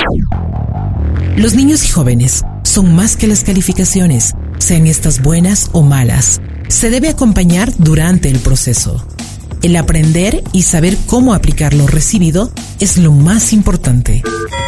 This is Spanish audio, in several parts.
Los niños y jóvenes son más que las calificaciones, sean estas buenas o malas. Se debe acompañar durante el proceso. El aprender y saber cómo aplicar lo recibido es lo más importante.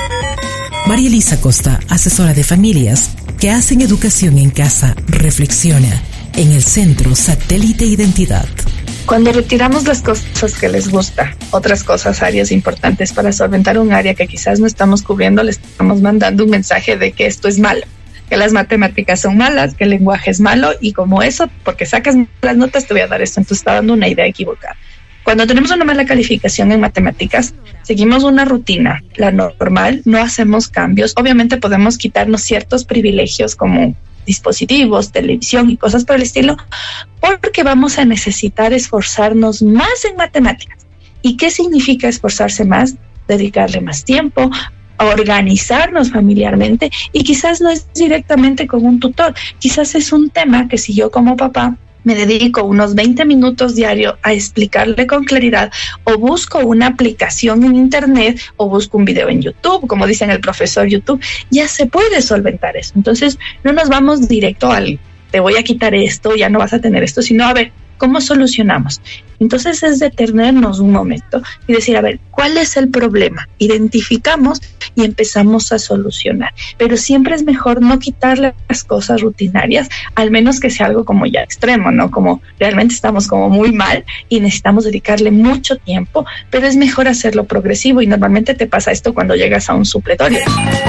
María Elisa Costa, asesora de familias que hacen educación en casa, reflexiona en el Centro Satélite Identidad. Cuando retiramos las cosas que les gusta, otras cosas, áreas importantes para solventar un área que quizás no estamos cubriendo, les estamos mandando un mensaje de que esto es malo, que las matemáticas son malas, que el lenguaje es malo, y como eso, porque sacas las notas, te voy a dar esto. Entonces está dando una idea equivocada. Cuando tenemos una mala calificación en matemáticas, seguimos una rutina, la normal, no hacemos cambios. Obviamente podemos quitarnos ciertos privilegios como dispositivos, televisión y cosas por el estilo, porque vamos a necesitar esforzarnos más en matemáticas. ¿Y qué significa esforzarse más? Dedicarle más tiempo, a organizarnos familiarmente, y quizás no es directamente con un tutor, quizás es un tema que si yo como papá me dedico unos 20 minutos diarios a explicarle con claridad, o busco una aplicación en internet, o busco un video en YouTube, como dicen el profesor YouTube, ya se puede solventar eso. Entonces no nos vamos directo al te voy a quitar esto, ya no vas a tener esto, sino a ver, ¿cómo solucionamos? Entonces es detenernos un momento y decir, a ver, ¿cuál es el problema? Identificamos y empezamos a solucionar. Pero siempre es mejor no quitarle las cosas rutinarias, al menos que sea algo como ya extremo, ¿no? Como realmente estamos como muy mal y necesitamos dedicarle mucho tiempo, pero es mejor hacerlo progresivo, y normalmente te pasa esto cuando llegas a un supletorio.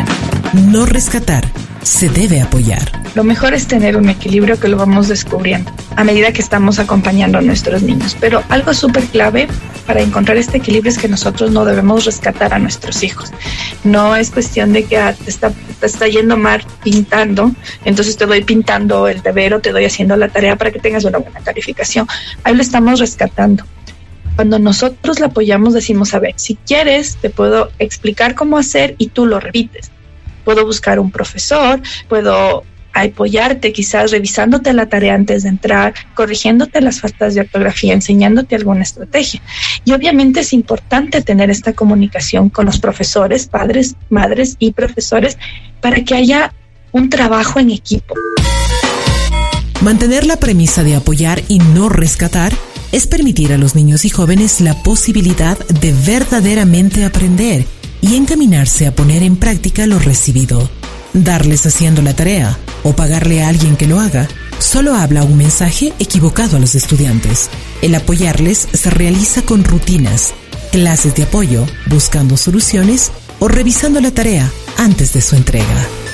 No rescatar, se debe apoyar. Lo mejor es tener un equilibrio que lo vamos descubriendo a medida que estamos acompañando a nuestros niños. Pero algo súper clave para encontrar este equilibrio es que nosotros no debemos rescatar a nuestros hijos. No es cuestión de que te está yendo mal pintando, entonces te doy pintando el deber o te doy haciendo la tarea para que tengas una buena calificación. Ahí lo estamos rescatando. Cuando nosotros la apoyamos, decimos, a ver, si quieres, te puedo explicar cómo hacer y tú lo repites. Puedo buscar un profesor, puedo apoyarte quizás revisándote la tarea antes de entrar, corrigiéndote las faltas de ortografía, enseñándote alguna estrategia. Y obviamente es importante tener esta comunicación con los profesores, padres, madres y profesores, para que haya un trabajo en equipo. Mantener la premisa de apoyar y no rescatar es permitir a los niños y jóvenes la posibilidad de verdaderamente aprender y encaminarse a poner en práctica lo recibido. Darles haciendo la tarea o pagarle a alguien que lo haga solo habla un mensaje equivocado a los estudiantes. El apoyarles se realiza con rutinas, clases de apoyo, buscando soluciones o revisando la tarea antes de su entrega.